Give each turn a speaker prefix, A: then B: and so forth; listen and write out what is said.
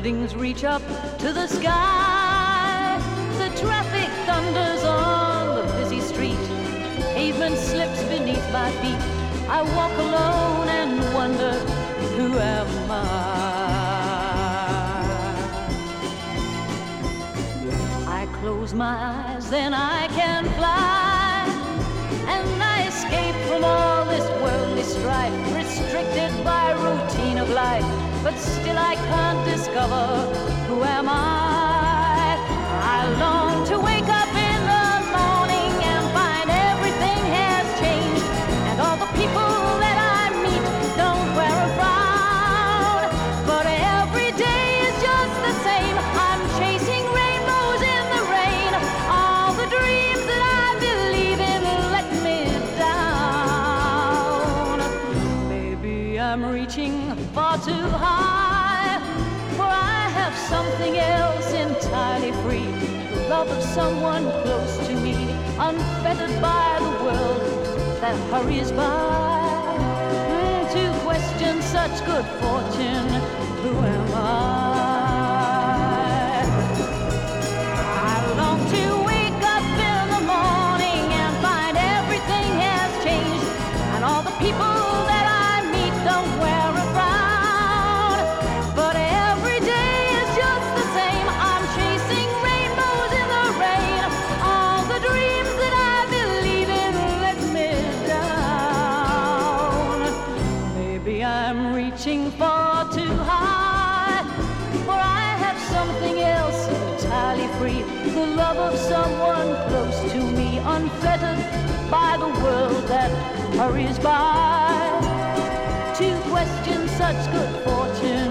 A: buildings reach up to the sky. The traffic thunders on the busy street. Pavement slips beneath my feet. I walk alone and wonder, who am I? I close my eyes, then I can fly, and I escape from all this worldly strife, restricted by routine of life, but still I can't discover, who am I? I long to wake up in the morning and find everything has changed, and all the people that I meet don't wear a frown, but every day is just the same. I'm chasing rainbows in the rain. All the dreams that I believe in let me down. Maybe I'm reaching far too high, for I have something else entirely free, the love of someone close to me, unfettered by the world that hurries by. To question such good fortune, who am I? I long to wake up in the morning and find everything has changed, and all the people that I meet don't wear a frown, but every day is just the same. I'm chasing rainbows in the rain. All the dreams that I believe in let me down. Maybe I'm reaching far too high, for I have something else entirely free, the love of someone close to me, unfettered by the world that hurries by. To question such good fortune,